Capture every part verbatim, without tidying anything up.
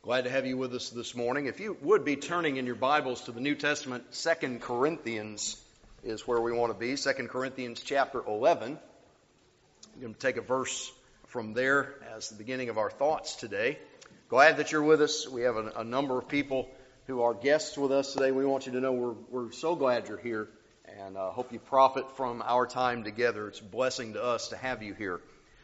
Glad to have you with us this morning. If you would be turning in your Bibles to the New Testament, Second Corinthians is where we want to be. Second Corinthians chapter eleven. I'm going to take a verse from there as the beginning of our thoughts today. Glad that you're with us. We have a, a number of people who are guests with us today. We want you to know we're, we're so glad you're here and uh, hope you profit from our time together. It's a blessing to us to have you here.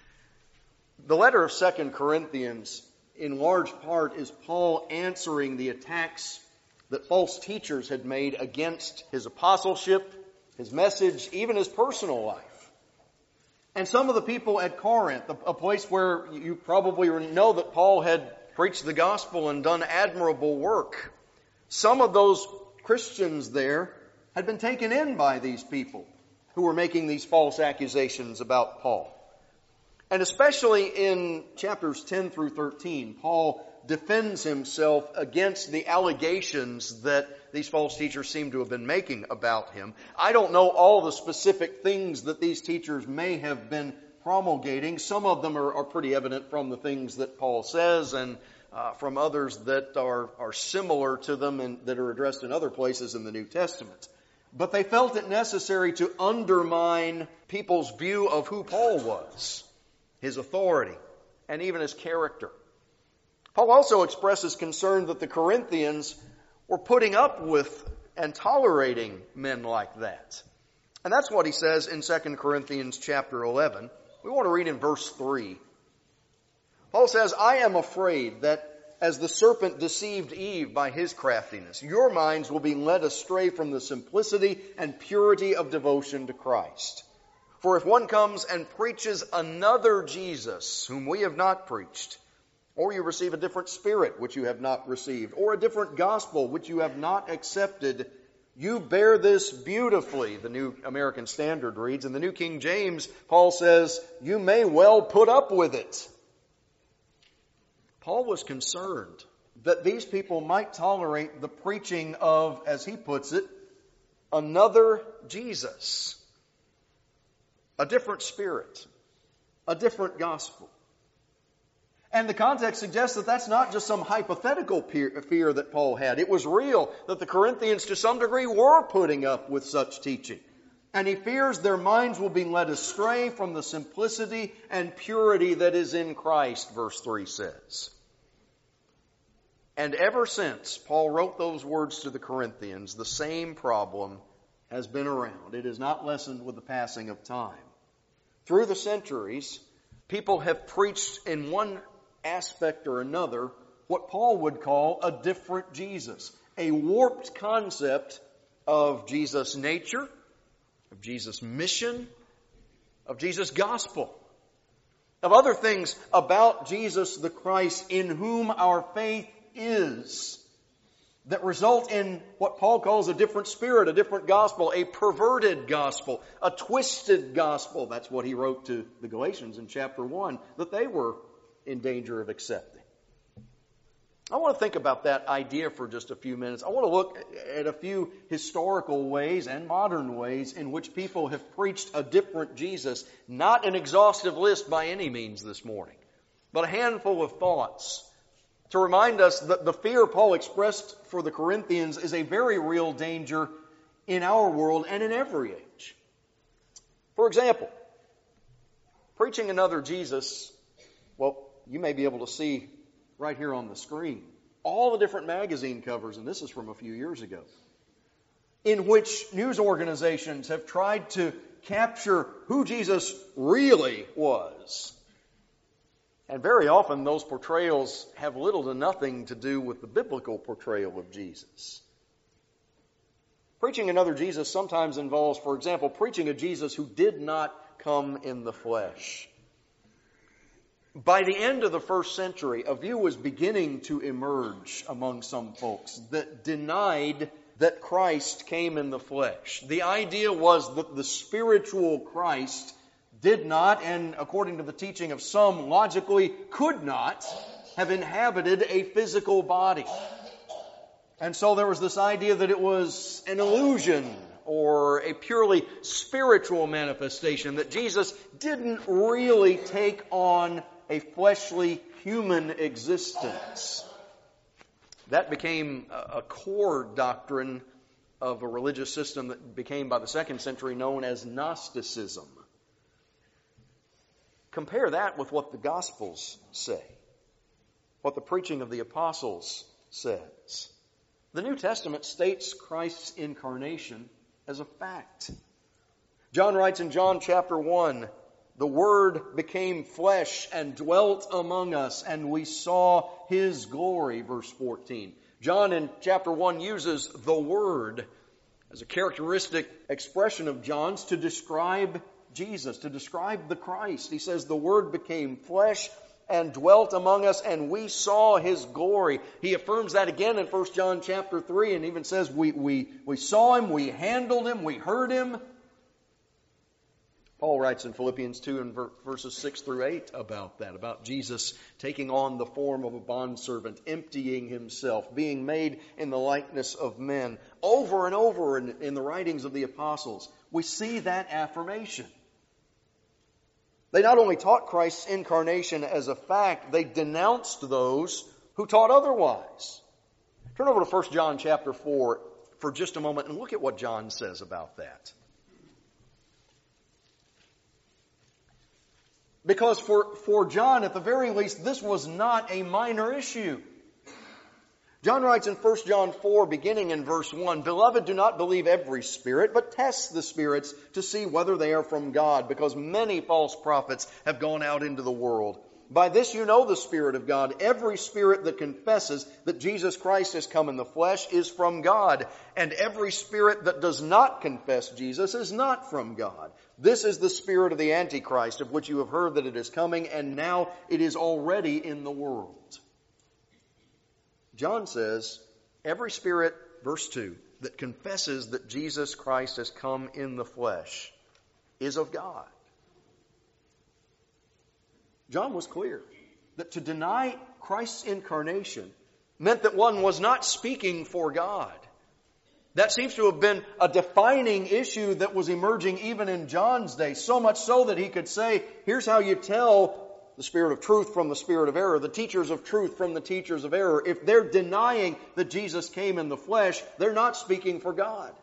The letter of Second Corinthians in large part is Paul answering the attacks that false teachers had made against his apostleship, his message, even his personal life. And some of the people at Corinth, a place where you probably know that Paul had preached the gospel and done admirable work, some of those Christians there had been taken in by these people who were making these false accusations about Paul. And especially in chapters ten through thirteen, Paul defends himself against the allegations that these false teachers seem to have been making about him. I don't know all the specific things that these teachers may have been promulgating. Some of them are, are pretty evident from the things that Paul says and uh, from others that are, are similar to them and that are addressed in other places in the New Testament. But they felt it necessary to undermine people's view of who Paul was, his authority, and even his character. Paul also expresses concern that the Corinthians were putting up with and tolerating men like that. And that's what he says in Second Corinthians chapter eleven. We want to read in verse three. Paul says, I am afraid that as the serpent deceived Eve by his craftiness, your minds will be led astray from the simplicity and purity of devotion to Christ. For if one comes and preaches another Jesus, whom we have not preached, or you receive a different spirit which you have not received, or a different gospel which you have not accepted, you bear this beautifully, the New American Standard reads. In the New King James, Paul says, you may well put up with it. Paul was concerned that these people might tolerate the preaching of, as he puts it, another Jesus. A different spirit, a different gospel. And the context suggests that that's not just some hypothetical fear that Paul had. It was real that the Corinthians to some degree were putting up with such teaching. And he fears their minds will be led astray from the simplicity and purity that is in Christ, verse three says. And ever since Paul wrote those words to the Corinthians, the same problem has been around. It is not lessened with the passing of time. Through the centuries, people have preached in one aspect or another what Paul would call a different Jesus, a warped concept of Jesus' nature, of Jesus' mission, of Jesus' gospel, of other things about Jesus the Christ in whom our faith is, that result in what Paul calls a different spirit, a different gospel, a perverted gospel, a twisted gospel. That's what he wrote to the Galatians in chapter one, that they were in danger of accepting. I want to think about that idea for just a few minutes. I want to look at a few historical ways and modern ways in which people have preached a different Jesus. Not an exhaustive list by any means this morning, but a handful of thoughts to remind us that the fear Paul expressed for the Corinthians is a very real danger in our world and in every age. For example, preaching another Jesus, well, you may be able to see right here on the screen all the different magazine covers, and this is from a few years ago, in which news organizations have tried to capture who Jesus really was. And very often those portrayals have little to nothing to do with the biblical portrayal of Jesus. Preaching another Jesus sometimes involves, for example, preaching a Jesus who did not come in the flesh. By the end of the first century, a view was beginning to emerge among some folks that denied that Christ came in the flesh. The idea was that the spiritual Christ did not, and according to the teaching of some, logically could not have inhabited a physical body. And so there was this idea that it was an illusion or a purely spiritual manifestation, that Jesus didn't really take on a fleshly human existence. That became a core doctrine of a religious system that became by the second century known as Gnosticism. Compare that with what the Gospels say, what the preaching of the apostles says. The New Testament states Christ's incarnation as a fact. John writes in John chapter one, "The Word became flesh and dwelt among us, and we saw His glory," verse fourteen. John in chapter one uses the Word as a characteristic expression of John's to describe Jesus, to describe the Christ. He says, "The Word became flesh and dwelt among us, and we saw His glory." He affirms that again in First John chapter three, and even says, we, we, we saw Him, we handled Him, we heard Him. Paul writes in Philippians two and verses six through eight about that, about Jesus taking on the form of a bondservant, emptying Himself, being made in the likeness of men. Over and over in, in the writings of the apostles, we see that affirmation. They not only taught Christ's incarnation as a fact, they denounced those who taught otherwise. Turn over to First John chapter four for just a moment and look at what John says about that. Because for, for John, at the very least, this was not a minor issue. John writes in First John four, beginning in verse one, "Beloved, do not believe every spirit, but test the spirits to see whether they are from God, because many false prophets have gone out into the world. By this you know the Spirit of God. Every spirit that confesses that Jesus Christ has come in the flesh is from God, and every spirit that does not confess Jesus is not from God. This is the spirit of the Antichrist, of which you have heard that it is coming, and now it is already in the world." John says, every spirit, verse two, that confesses that Jesus Christ has come in the flesh is of God. John was clear that to deny Christ's incarnation meant that one was not speaking for God. That seems to have been a defining issue that was emerging even in John's day, so much so that he could say, here's how you tell the spirit of truth from the spirit of error, the teachers of truth from the teachers of error. If they're denying that Jesus came in the flesh, they're not speaking for God.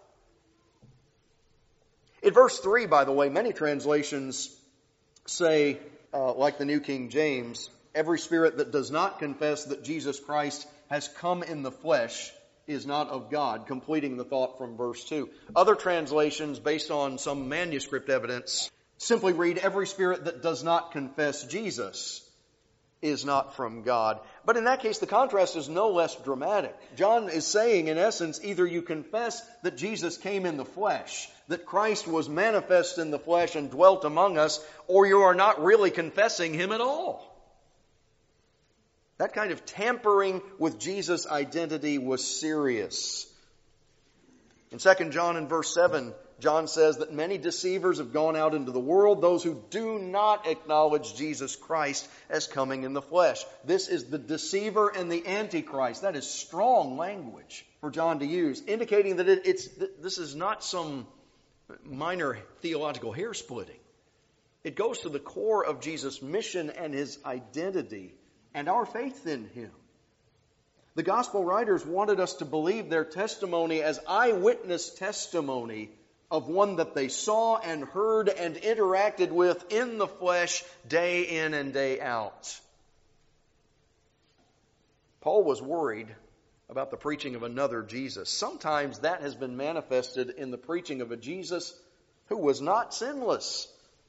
In verse three, by the way, many translations say, uh, like the New King James, every spirit that does not confess that Jesus Christ has come in the flesh is not of God, completing the thought from verse two. Other translations, based on some manuscript evidence, simply read, every spirit that does not confess Jesus is not from God. But in that case, the contrast is no less dramatic. John is saying, in essence, either you confess that Jesus came in the flesh, that Christ was manifest in the flesh and dwelt among us, or you are not really confessing Him at all. That kind of tampering with Jesus' identity was serious. In Second John in verse seven, John says that many deceivers have gone out into the world, those who do not acknowledge Jesus Christ as coming in the flesh. This is the deceiver and the Antichrist. That is strong language for John to use, indicating that it, it's this is not some minor theological hair splitting. It goes to the core of Jesus' mission and His identity and our faith in Him. The gospel writers wanted us to believe their testimony as eyewitness testimony of one that they saw and heard and interacted with in the flesh day in and day out. Paul was worried about the preaching of another Jesus. Sometimes that has been manifested in the preaching of a Jesus who was not sinless.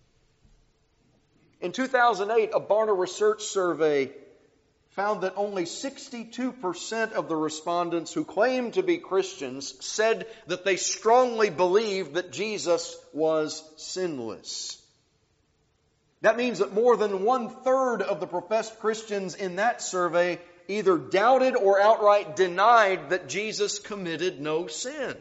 In two thousand eight, a Barna Research survey found that only sixty-two percent of the respondents who claimed to be Christians said that they strongly believed that Jesus was sinless. That means that more than one-third of the professed Christians in that survey either doubted or outright denied that Jesus committed no sin.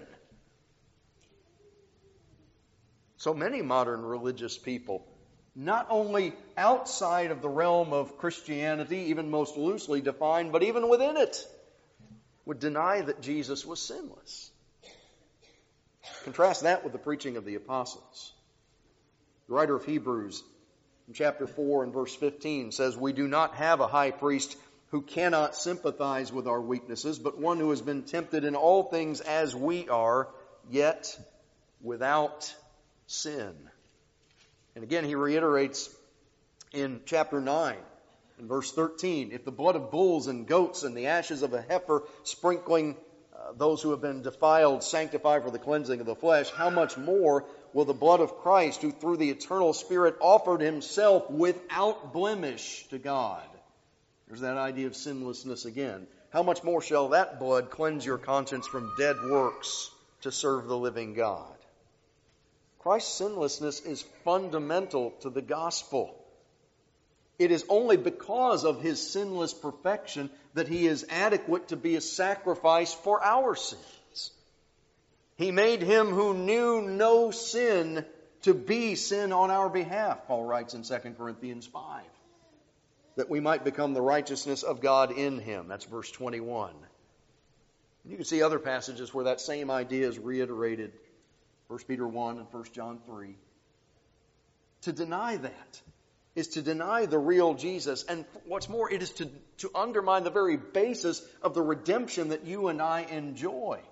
So many modern religious people, not only outside of the realm of Christianity, even most loosely defined, but even within it, would deny that Jesus was sinless. Contrast that with the preaching of the apostles. The writer of Hebrews, in chapter four and verse fifteen, says, "We do not have a high priest who cannot sympathize with our weaknesses, but one who has been tempted in all things as we are, yet without sin. And again, he reiterates in chapter nine, in verse thirteen, if the blood of bulls and goats and the ashes of a heifer sprinkling uh, those who have been defiled sanctify for the cleansing of the flesh, how much more will the blood of Christ, who through the eternal Spirit offered himself without blemish to God? There's that idea of sinlessness again. How much more shall that blood cleanse your conscience from dead works to serve the living God? Christ's sinlessness is fundamental to the gospel. It is only because of his sinless perfection that he is adequate to be a sacrifice for our sins. He made him who knew no sin to be sin on our behalf, Paul writes in Second Corinthians five. That we might become the righteousness of God in him. That's verse twenty-one. You can see other passages where that same idea is reiterated. First Peter one and First John three. To deny that is to deny the real Jesus. And what's more, it is to, to undermine the very basis of the redemption that you and I enjoy.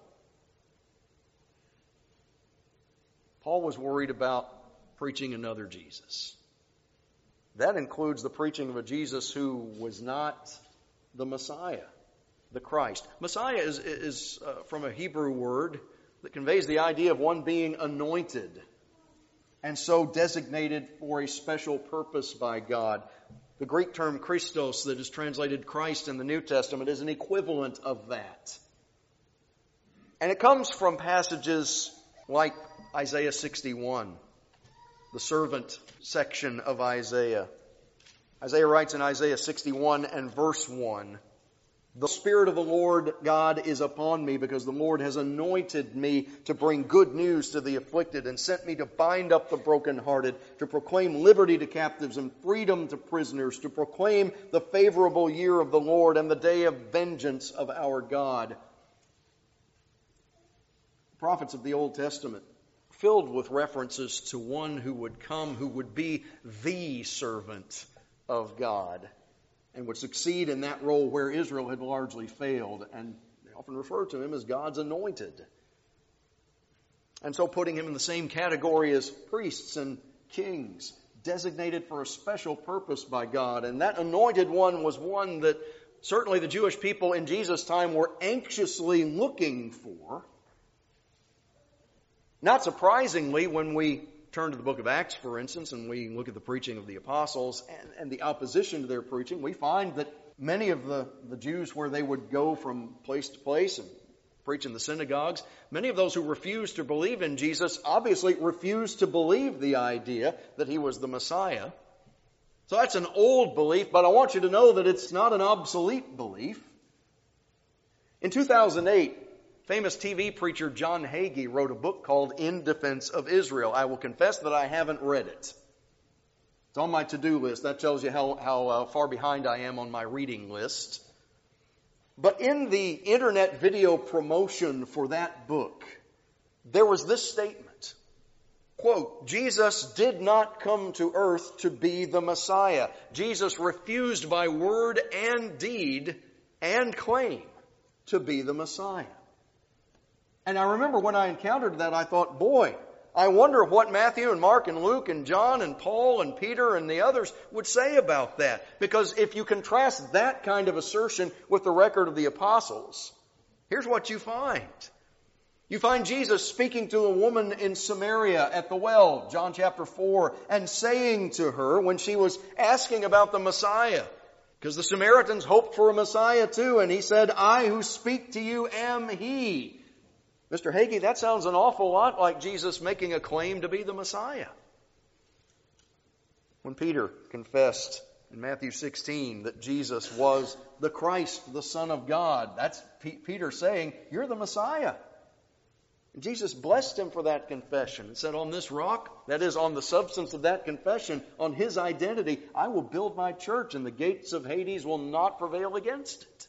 Paul was worried about preaching another Jesus. That includes the preaching of a Jesus who was not the Messiah, the Christ. Messiah is, is uh, from a Hebrew word that conveys the idea of one being anointed and so designated for a special purpose by God. The Greek term Christos that is translated Christ in the New Testament is an equivalent of that. And it comes from passages like Isaiah sixty-one. The servant section of Isaiah. Isaiah writes in Isaiah sixty-one and verse one, the Spirit of the Lord God is upon me, because the Lord has anointed me to bring good news to the afflicted and sent me to bind up the brokenhearted, to proclaim liberty to captives and freedom to prisoners, to proclaim the favorable year of the Lord and the day of vengeance of our God. Prophets of the Old Testament filled with references to one who would come, who would be the servant of God and would succeed in that role where Israel had largely failed. And they often refer to him as God's anointed. And so putting him in the same category as priests and kings, designated for a special purpose by God. And that anointed one was one that certainly the Jewish people in Jesus' time were anxiously looking for. Not surprisingly, when we turn to the book of Acts, for instance, and we look at the preaching of the apostles and, and the opposition to their preaching, we find that many of the, the Jews, where they would go from place to place and preach in the synagogues, many of those who refused to believe in Jesus obviously refused to believe the idea that he was the Messiah. So that's an old belief, but I want you to know that it's not an obsolete belief. In two thousand eight, famous T V preacher John Hagee wrote a book called In Defense of Israel. I will confess that I haven't read it. It's on my to-do list. That tells you how, how uh, far behind I am on my reading list. But in the internet video promotion for that book, there was this statement, quote, Jesus did not come to earth to be the Messiah. Jesus refused by word and deed and claim to be the Messiah. And I remember when I encountered that, I thought, boy, I wonder what Matthew and Mark and Luke and John and Paul and Peter and the others would say about that. Because if you contrast that kind of assertion with the record of the apostles, here's what you find. You find Jesus speaking to a woman in Samaria at the well, John chapter four, and saying to her when she was asking about the Messiah, because the Samaritans hoped for a Messiah too, and he said, I who speak to you am he. Mister Hagee, that sounds an awful lot like Jesus making a claim to be the Messiah. When Peter confessed in Matthew sixteen that Jesus was the Christ, the Son of God, that's P- Peter saying, you're the Messiah. And Jesus blessed him for that confession and said, on this rock, that is on the substance of that confession, on his identity, I will build my church and the gates of Hades will not prevail against it.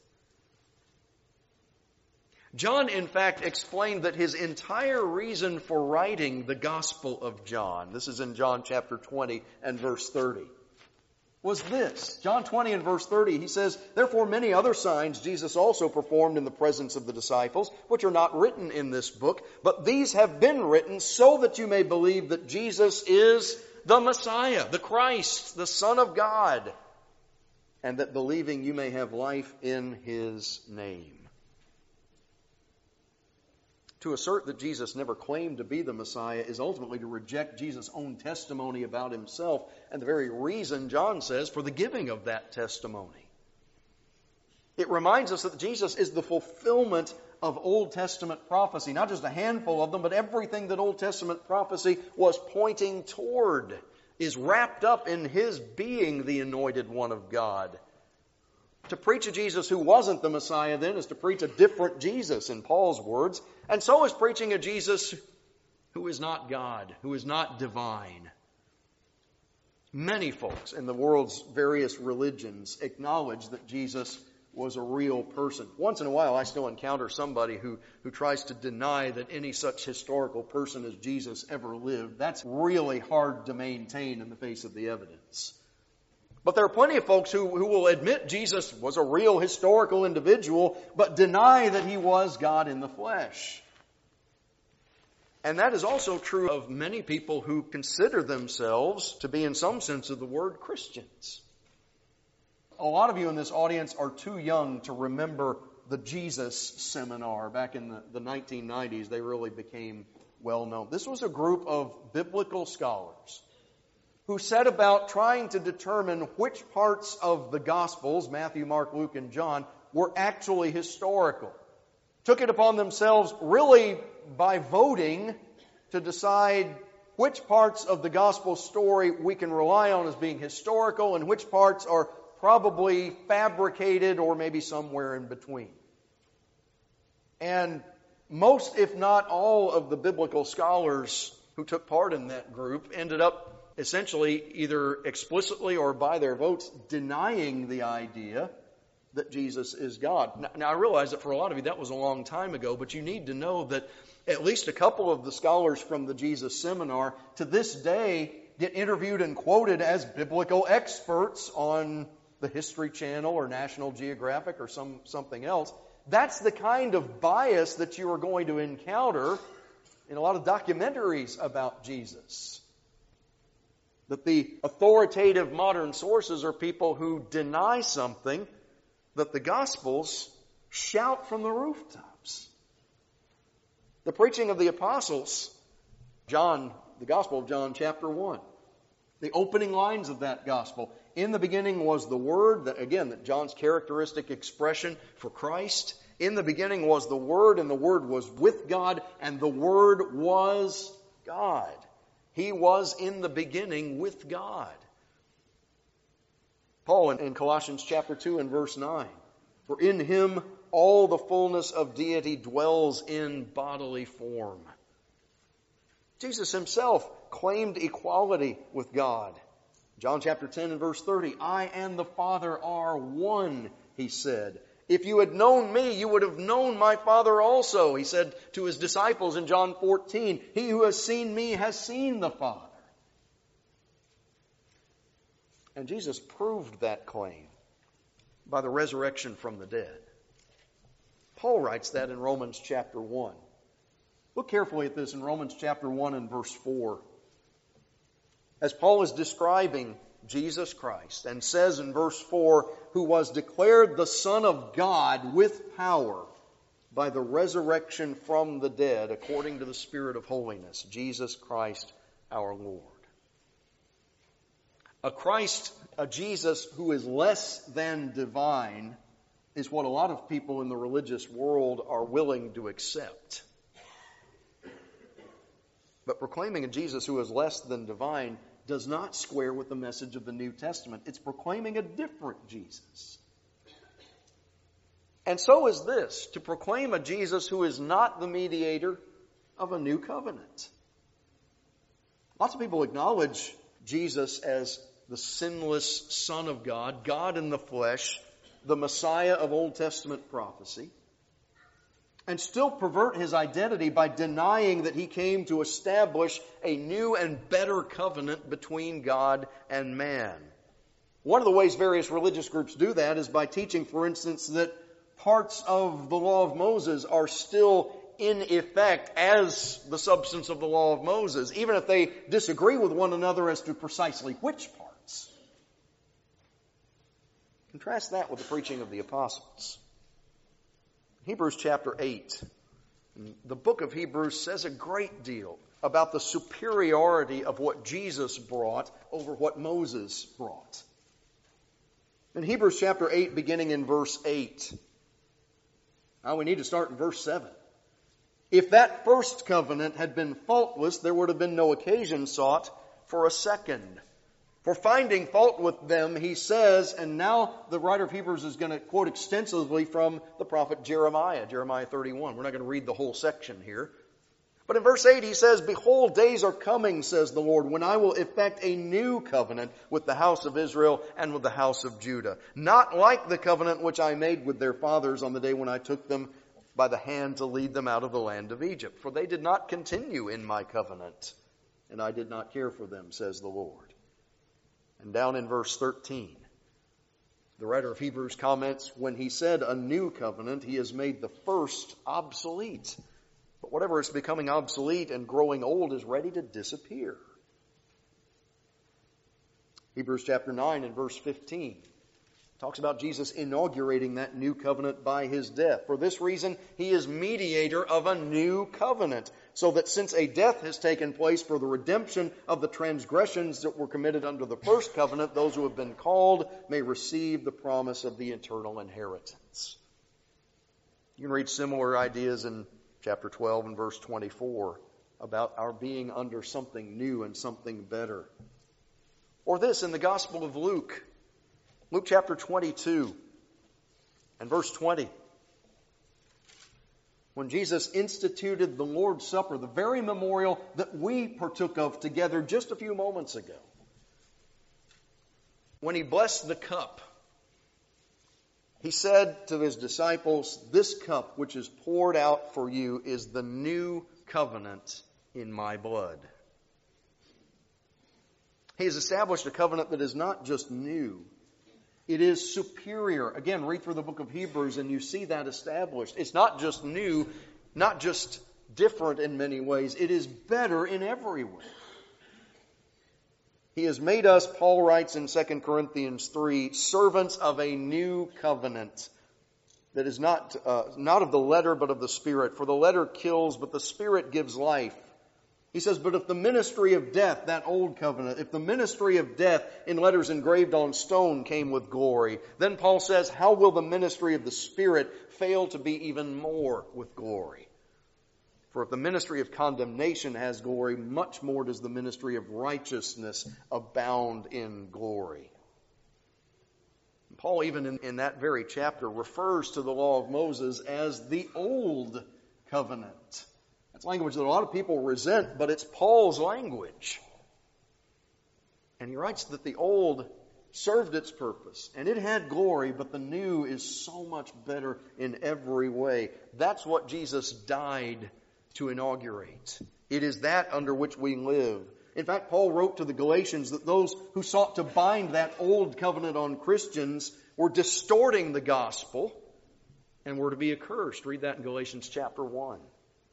John, in fact, explained that his entire reason for writing the Gospel of John, this is in John chapter twenty and verse thirty. was this. John twenty and verse thirty, he says, "Therefore many other signs Jesus also performed in the presence of the disciples, which are not written in this book, but these have been written so that you may believe that Jesus is the Messiah, the Christ, the Son of God, and that believing you may have life in His name." To assert that Jesus never claimed to be the Messiah is ultimately to reject Jesus' own testimony about Himself and the very reason, John says, for the giving of that testimony. It reminds us that Jesus is the fulfillment of Old Testament prophecy, not just a handful of them, but everything that Old Testament prophecy was pointing toward is wrapped up in His being the anointed one of God. To preach a Jesus who wasn't the Messiah then is to preach a different Jesus, in Paul's words. And so is preaching a Jesus who is not God, who is not divine. Many folks in the world's various religions acknowledge that Jesus was a real person. Once in a while I still encounter somebody who, who tries to deny that any such historical person as Jesus ever lived. That's really hard to maintain in the face of the evidence. But there are plenty of folks who, who will admit Jesus was a real historical individual, but deny that He was God in the flesh. And that is also true of many people who consider themselves to be, in some sense of the word, Christians. A lot of you in this audience are too young to remember the Jesus Seminar. Back in the, the nineteen nineties, they really became well known. This was a group of biblical scholars who set about trying to determine which parts of the Gospels, Matthew, Mark, Luke, and John, were actually historical. Took it upon themselves, really by voting, to decide which parts of the Gospel story we can rely on as being historical and which parts are probably fabricated or maybe somewhere in between. And most, if not all, of the biblical scholars who took part in that group ended up essentially either explicitly or by their votes denying the idea that Jesus is God. Now, now I realize that for a lot of you that was a long time ago, but you need to know that at least a couple of the scholars from the Jesus Seminar to this day get interviewed and quoted as biblical experts on the History Channel or National Geographic or some something else. That's the kind of bias that you are going to encounter in a lot of documentaries about Jesus. That the authoritative modern sources are people who deny something that the Gospels shout from the rooftops. The preaching of the apostles, John, the Gospel of John, chapter one. The opening lines of that Gospel. In the beginning was the Word, that again, that John's characteristic expression for Christ. In the beginning was the Word, and the Word was with God, and the Word was God. He was in the beginning with God. Paul in, in Colossians chapter two and verse nine. For in Him all the fullness of deity dwells in bodily form. Jesus Himself claimed equality with God. John chapter ten and verse thirty. I and the Father are one, He said. If you had known me, you would have known my Father also. He said to His disciples in John fourteen, He who has seen me has seen the Father. And Jesus proved that claim by the resurrection from the dead. Paul writes that in Romans chapter one. Look carefully at this in Romans chapter one and verse four. As Paul is describing Jesus Christ, and says in verse four, who was declared the Son of God with power by the resurrection from the dead according to the Spirit of holiness, Jesus Christ our Lord. A Christ, a Jesus who is less than divine is what a lot of people in the religious world are willing to accept. But proclaiming a Jesus who is less than divine does not square with the message of the New Testament. It's proclaiming a different Jesus. And so is this, to proclaim a Jesus who is not the mediator of a new covenant. Lots of people acknowledge Jesus as the sinless Son of God, God in the flesh, the Messiah of Old Testament prophecy, and still pervert His identity by denying that He came to establish a new and better covenant between God and man. One of the ways various religious groups do that is by teaching, for instance, that parts of the law of Moses are still in effect as the substance of the law of Moses, even if they disagree with one another as to precisely which parts. Contrast that with the preaching of the apostles. Hebrews chapter eight. The book of Hebrews says a great deal about the superiority of what Jesus brought over what Moses brought. In Hebrews chapter eight, beginning in verse eight. Now we need to start in verse seven. If that first covenant had been faultless, there would have been no occasion sought for a second. For finding fault with them, he says, and now the writer of Hebrews is going to quote extensively from the prophet Jeremiah, Jeremiah thirty-one. We're not going to read the whole section here. But in verse eight he says, Behold, days are coming, says the Lord, when I will effect a new covenant with the house of Israel and with the house of Judah. Not like the covenant which I made with their fathers on the day when I took them by the hand to lead them out of the land of Egypt. For they did not continue in my covenant, and I did not care for them, says the Lord. And down in verse thirteen, the writer of Hebrews comments, when he said a new covenant, he has made the first obsolete. But whatever is becoming obsolete and growing old is ready to disappear. Hebrews chapter nine and verse fifteen talks about Jesus inaugurating that new covenant by his death. For this reason, he is mediator of a new covenant, so that since a death has taken place for the redemption of the transgressions that were committed under the first covenant, those who have been called may receive the promise of the eternal inheritance. You can read similar ideas in chapter twelve and verse twenty-four about our being under something new and something better. Or this in the Gospel of Luke, Luke chapter twenty-two and verse twenty. When Jesus instituted the Lord's Supper, the very memorial that we partook of together just a few moments ago. When he blessed the cup, he said to his disciples, This cup which is poured out for you is the new covenant in my blood. He has established a covenant that is not just new, it is superior. Again, read through the book of Hebrews and you see that established. It's not just new, not just different in many ways. It is better in every way. He has made us, Paul writes in Second Corinthians three, servants of a new covenant that is not, uh, not of the letter but of the Spirit. For the letter kills, but the Spirit gives life. He says, but if the ministry of death, that old covenant, if the ministry of death in letters engraved on stone came with glory, then Paul says, how will the ministry of the Spirit fail to be even more with glory? For if the ministry of condemnation has glory, much more does the ministry of righteousness abound in glory. Paul, even in, in that very chapter, refers to the law of Moses as the old covenant. That's language that a lot of people resent, but it's Paul's language. And he writes that the old served its purpose, and it had glory, but the new is so much better in every way. That's what Jesus died to inaugurate. It is that under which we live. In fact, Paul wrote to the Galatians that those who sought to bind that old covenant on Christians were distorting the gospel and were to be accursed. Read that in Galatians chapter one.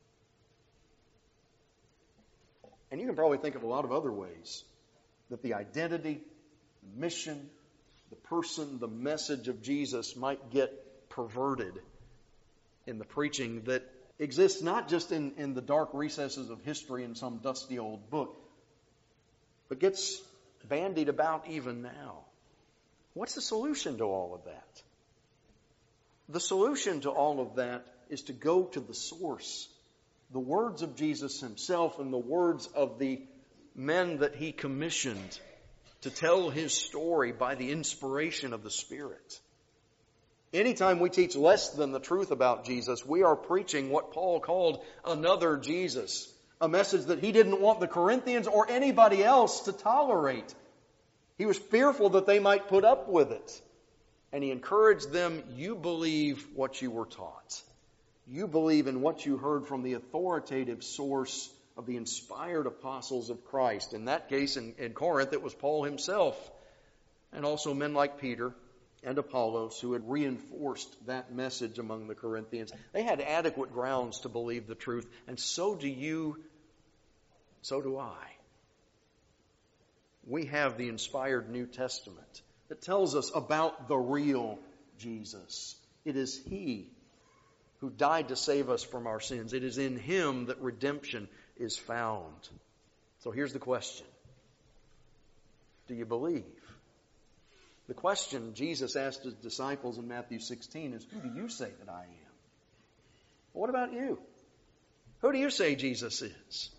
And you can probably think of a lot of other ways that the identity, the mission, the person, the message of Jesus might get perverted in the preaching that exists not just in, in the dark recesses of history in some dusty old book, but gets bandied about even now. What's the solution to all of that? The solution to all of that is to go to the source. The words of Jesus himself and the words of the men that he commissioned to tell his story by the inspiration of the Spirit. Anytime we teach less than the truth about Jesus, we are preaching what Paul called another Jesus. A message that he didn't want the Corinthians or anybody else to tolerate. He was fearful that they might put up with it. And he encouraged them, you believe what you were taught. You believe in what you heard from the authoritative source of the inspired apostles of Christ. In that case, in, in Corinth, it was Paul himself. and also men like Peter and Apollos who had reinforced that message among the Corinthians. They had adequate grounds to believe the truth, and so do you, so do I. We have the inspired New Testament that tells us about the real Jesus. It is He who died to save us from our sins. It is in Him that redemption is found. So here's the question. Do you believe? The question Jesus asked His disciples in Matthew sixteen is, who do you say that I am? What about you? Who do you say Jesus is?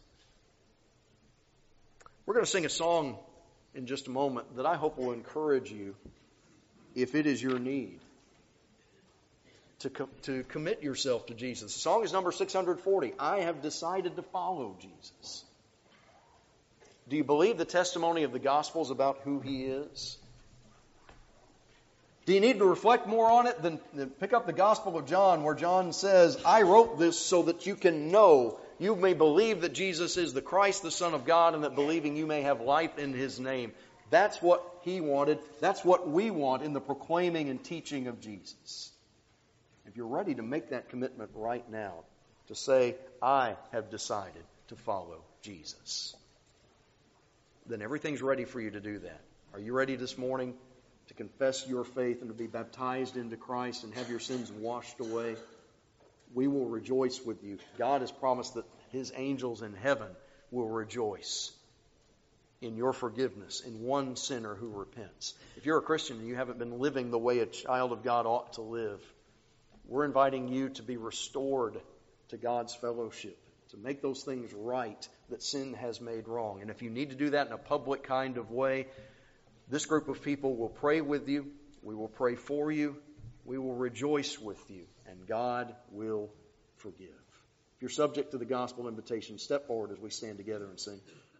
We're going to sing a song in just a moment that I hope will encourage you, if it is your need, to, com- to commit yourself to Jesus. The song is number six hundred forty. I have decided to follow Jesus. Do you believe the testimony of the Gospels about who He is? Do you need to reflect more on it than, than pick up the Gospel of John, where John says, I wrote this so that you can know, you may believe that Jesus is the Christ, the Son of God, and that believing you may have life in His name. That's what He wanted. That's what we want in the proclaiming and teaching of Jesus. If you're ready to make that commitment right now, to say, I have decided to follow Jesus, then everything's ready for you to do that. Are you ready this morning to confess your faith and to be baptized into Christ and have your sins washed away? We will rejoice with you. God has promised that His angels in heaven will rejoice in your forgiveness, in one sinner who repents. If you're a Christian and you haven't been living the way a child of God ought to live, we're inviting you to be restored to God's fellowship, to make those things right that sin has made wrong. And if you need to do that in a public kind of way, this group of people will pray with you. We will pray for you. We will rejoice with you. And God will forgive. If you're subject to the gospel invitation, step forward as we stand together and sing.